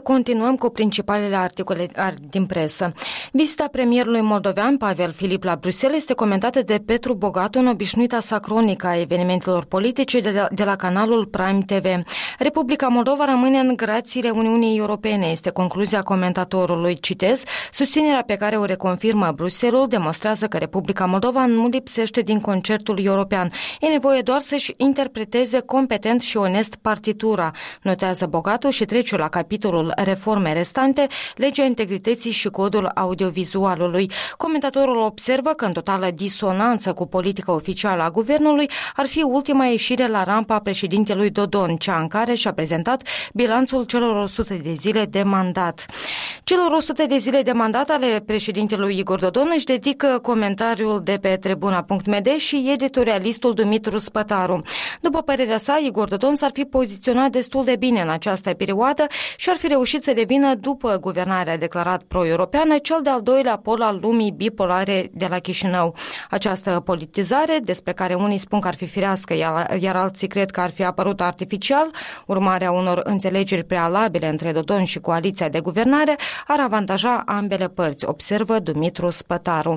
continuăm cu principalele articole din presă. Vizita premierului moldovean Pavel Filip la Bruxelles este comentată de Petru Bogatu în obișnuita sa cronică a evenimentelor politice de la canalul Prime TV. Republica Moldova rămâne în grațiile Uniunii Europene, este concluzia comentatorului. Citez, susținerea pe care o reconfirmă Bruxelles demonstrează că Republica Moldova nu lipsește din concertul european. E nevoie doar să-și interpreteze competent și onest partitura, notează Bogatu și trece la capitolul reforme restante, legea integrității și codul audiovizualului. Comentatorul observă că în totală disonanță cu politica oficială a guvernului ar fi ultima ieșire la rampa a președintelui Dodon, cea în care și-a prezentat bilanțul celor 100 de zile de mandat. Celor 100 de zile de mandat ale președintelui Igor Dodon își dedică comentariul de pe tribuna.md și editorialistul Dumitru Spătaru. După părerea sa, Igor Dodon s-ar fi poziționat destul de bine în această perioadă și ar fi reușit să devină, după guvernarea declarat pro-europeană, cel de-al doilea pol al lumii bipolare de la Chișinău. Această politizare, despre care unii spun că ar fi firească, iar alții cred că ar fi apărut artificial, urmarea unor înțelegeri prealabile între Dodon și coaliția de guvernare, ar avantaja ambele părți, observă Dumitru Spătaru.